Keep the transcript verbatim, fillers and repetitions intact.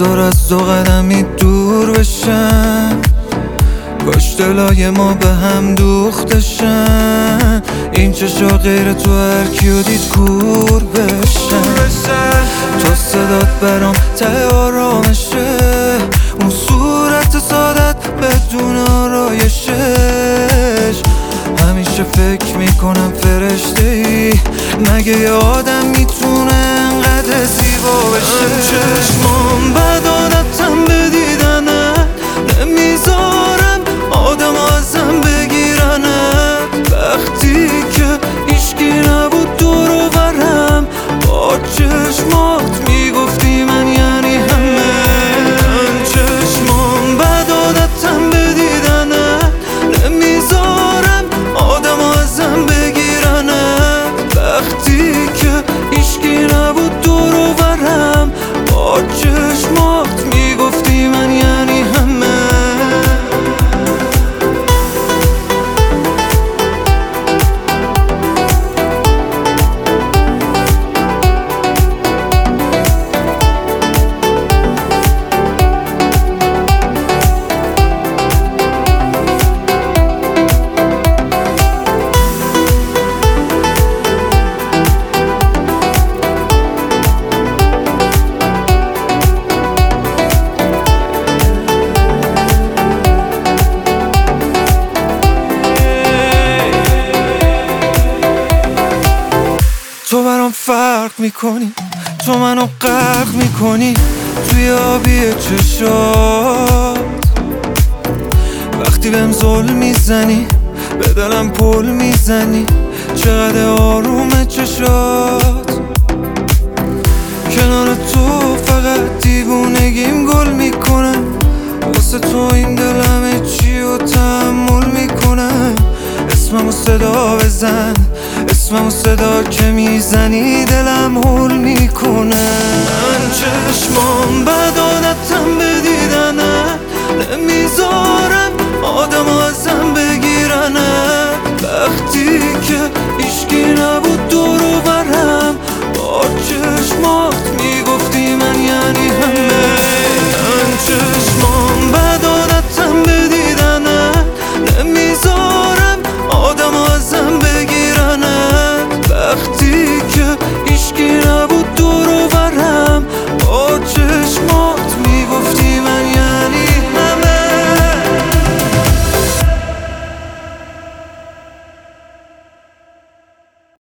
بذار از دو قدمی دور بشن، کاش دلای ما به هم دوختشن. این چشا غیر تو هر کیو دید کور بشن. تو صدات برام ته آرامشه، اون صورت سادت بدون آرایشش. همیشه فکر میکنم فرشته ای، مگه یه آدم میتونه انقدر زیبا بشه؟ چشمام بد عادتم به دیدنت، نمیذارم آدم ازم بگیرنت. وقتی که هیچکی نبود دور و برم، با چشمات میگفتی من یعنی همه. من چشمام بد عادتم به دیدنت، نمیذارم آدم ازم بگیرنت. وقتی که هیچکی نبود دور و برم، با چشمات میگفتی من یعنی همه. تو برام فرق میکنی، تو منو غرق میکنی توی آبی چشات. وقتی بهم ظلم میزنی به دلم پل میزنی، چقدر آرومه چشات. کنار تو فقط دیوونگیم گل میکنه، واسه تو این دلم چی و تحمل میکنه. اسممو صدا بزن، اسممو صدا که میزنی دلم هول میکنه. من چشمام بد عادتم به دیدنت، نمیذارم آدم ازم